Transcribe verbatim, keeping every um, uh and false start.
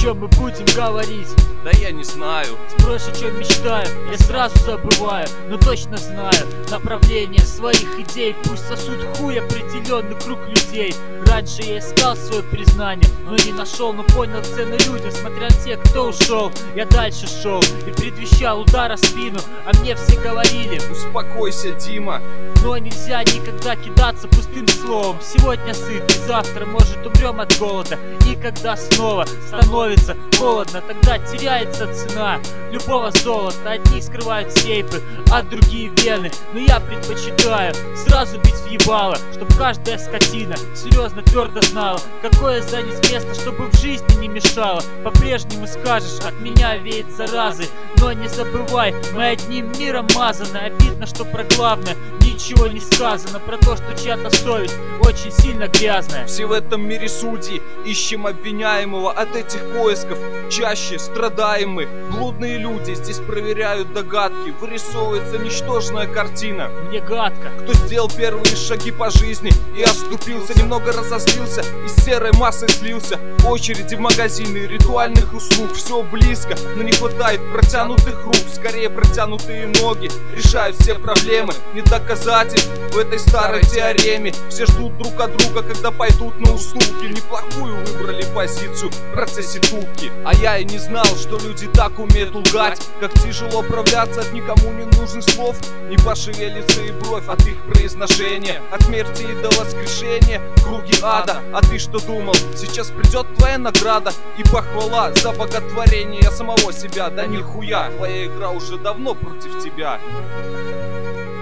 чем мы будем говорить? Да я не знаю. Спросишь, о чем мечтаю, я сразу забываю, но точно знаю направление своих идей. Пусть сосуд хуй определенный круг людей. Раньше я искал свое признание, но не нашел, но понял цену людям, смотря на тех, кто ушел. Я дальше шел и предвещал удар о спину, а мне все говорили: успокойся, Дима. Но нельзя никогда кидаться пустым словом. Сегодня сыт, и завтра, может, умрем от голода. И когда снова становится холодно, тогда теряется цена любого золота. Одни скрывают сейфы, а другие вены. Но я предпочитаю сразу бить в ебало, чтоб каждая скотина серьезно твердо знала, какое занять место, чтобы в жизни не мешало. По-прежнему скажешь: от меня веет заразой. Но не забывай, мы одним миром мазаны. Обидно, что про главное ничего не сказано, про то, что чья-то совесть очень сильно грязная. Все в этом мире судьи, ищем обвиняемого. От этих поисков чаще страдаем мы. Блудные люди здесь проверяют догадки. Вырисовывается ничтожная картина. Мне гадко. Кто сделал первые шаги по жизни и оступился, немного разозлился, из серой массы слился. Очереди в магазины ритуальных услуг. Все близко, но не хватает протянутых рук. Скорее протянутые ноги решают все проблемы. Не доказательств в этой старой теореме. Все ждут друг от друга, когда пойдут на уступки. Неплохую выбрали позицию в процессе тупки. А я и не знал, что люди так умеют лгать. Как тяжело управляться от никому не нужных слов. Не пошевелится и бровь от их произношения. От смерти и до воскрешения круги ада. А ты что думал? Сейчас придет твоя награда и похвала за боготворение самого себя. Да нихуя, твоя игра уже давно против тебя.